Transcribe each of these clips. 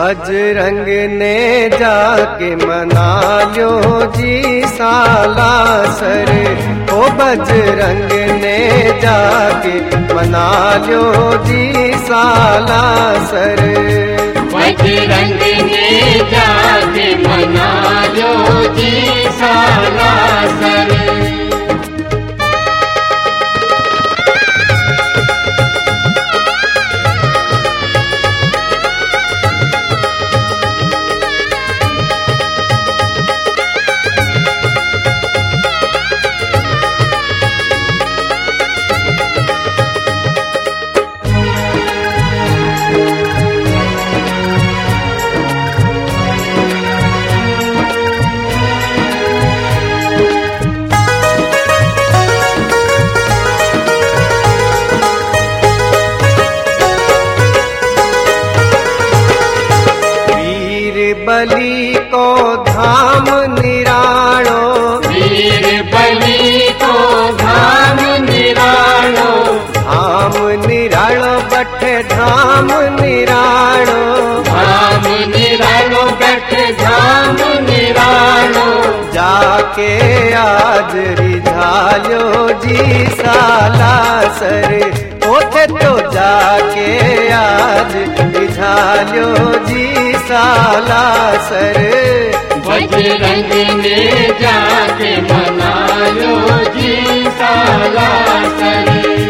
बजरंग ने जाके मना लो जी सालासर। ओ बजरंग ने जाके मना लो जी सालासर। बजरंग ने जाके मना लो जी सालासर। बलि को धाम निरालो, वीर बलि को धाम निरालो। धाम निरालो बठ धाम निरालो, धाम निरालो बठ धाम निरालो। जाके आज रिझालो जी सालासर। ओथे तो जाके आज रिझालो जी सालासर। बजरंग ने जाके मना लो जी सालासर।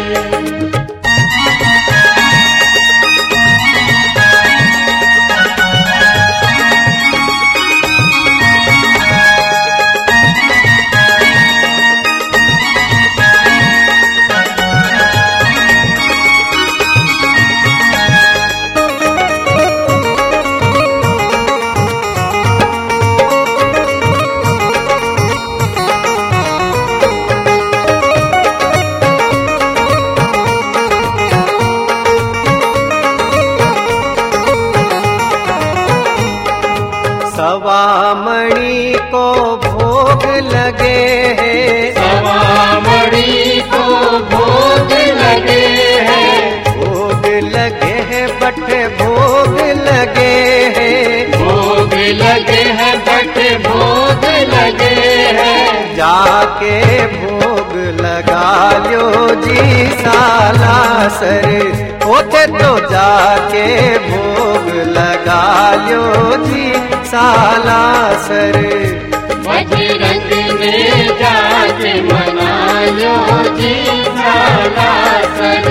सवामणि को भोग लगे हैं, सवामणि को भोग लगे हैं। भोग लगे हैं बट भोग लगे हैं, भोग लगे हैं बट भोग लगे हैं। जाके भोग लगा लो जी सालासर। होते तो जाके भोग लगा लो जी सालासर। बजरंग ने जाके मना लो जी सालासर।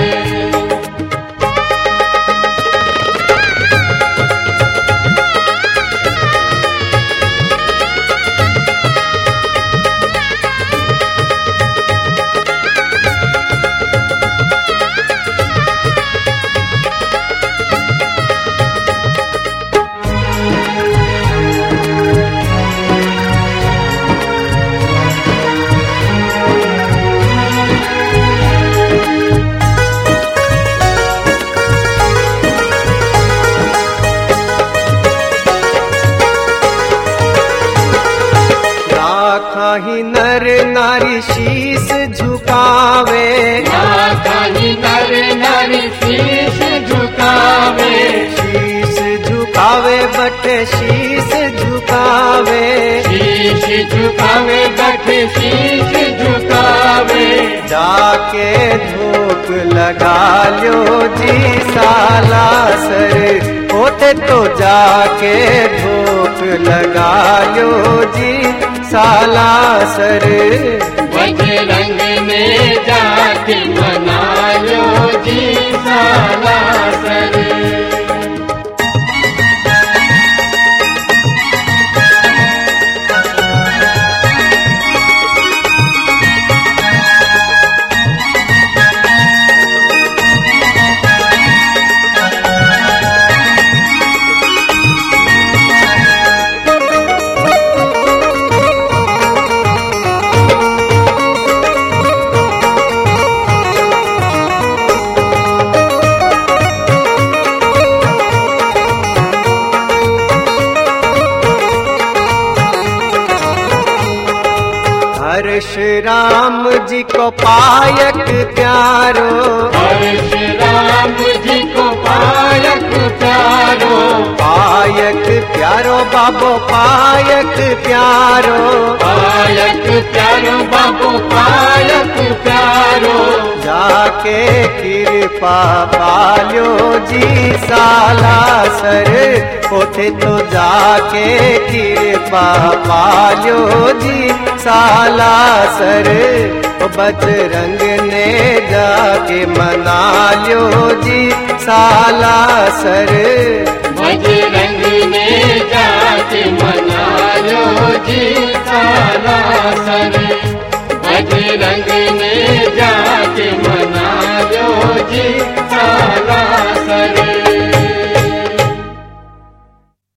कहीं नर नारी शीश झुकावे, कहीं नर नारी शीश झुकावे। शीश झुकावे बट शीश झुकावे, शीश झुकावे बट शीश झुकावे। जाके धूप लगा लो जी सालासर। होते तो जाके धूप लगा लो जी सालासर। बजरंग ने जाके मना लो जी सालासर। परशुराम जी को पायक प्यारो, परशुराम जी को पायक प्यारो, पायक प्यारो बाबो पायक प्यारो, पायक प्यारो बाबू पायक प्यारो। जाके कृपा पाल्यो जी सालासर, उठे तो जाके कृपा पाल्यो जी सालासर। बजरंग ने जाके मना लियो जी सालासर, बजरंग ने जाके मना लो जी सालासर, बजरंग ने